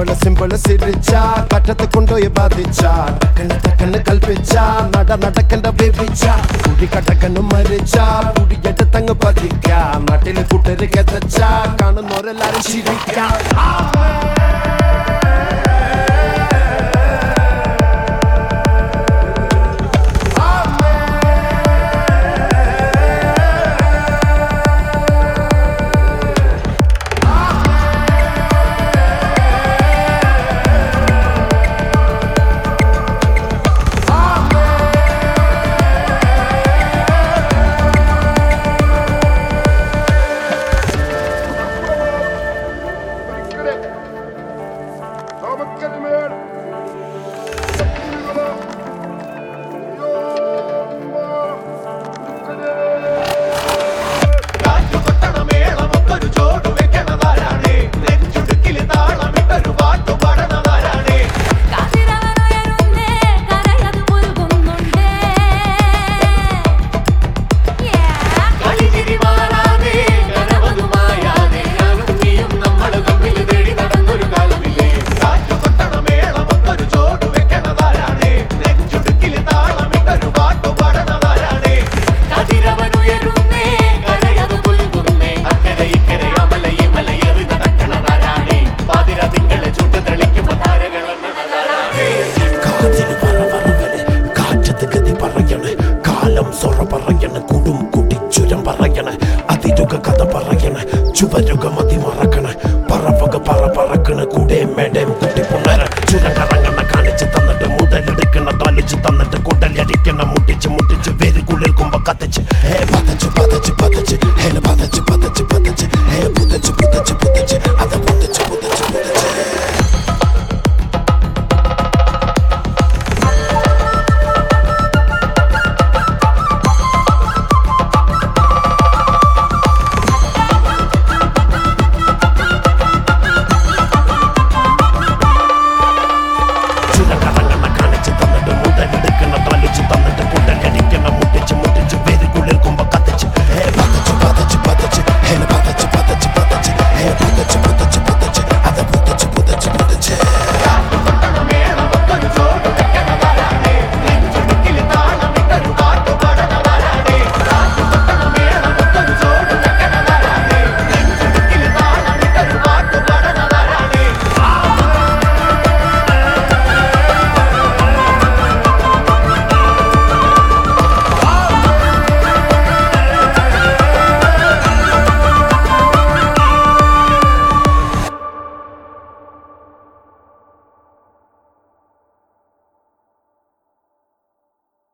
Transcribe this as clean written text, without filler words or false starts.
simple സിരിച്ച കറ്റത്ത് കൊണ്ടുപോയി ബാധിച്ച ടക്കണ് കൽപ്പിച്ച നടക്കണ്ട വേവിച്ച കുടി കട്ടക്കണ് മരിച്ച കുടിയെടുത്തങ്ങ് പതിക്ക നാട്ടില് കൂട്ടര് കെതച്ച കാണുന്നവരെല്ലാരും ചിരിക്ക ചുവരുക മതി മറക്കണ പറവക പറക്കണ കൂടെ മേടം കുട്ടിപ്പുണര ചുരകറങ്ങണ കാണിച്ച് തന്നിട്ട് മുതലെടുക്കണ താലിച്ച് തന്നിട്ട് കുടലടിക്കണ മുട്ടിച്ച് വേരുകുള്ളിൽ കുമ്പ കത്തിച്ച് പതച്ച് ഹേന പതച്ച് ഹേ പുതച്ച്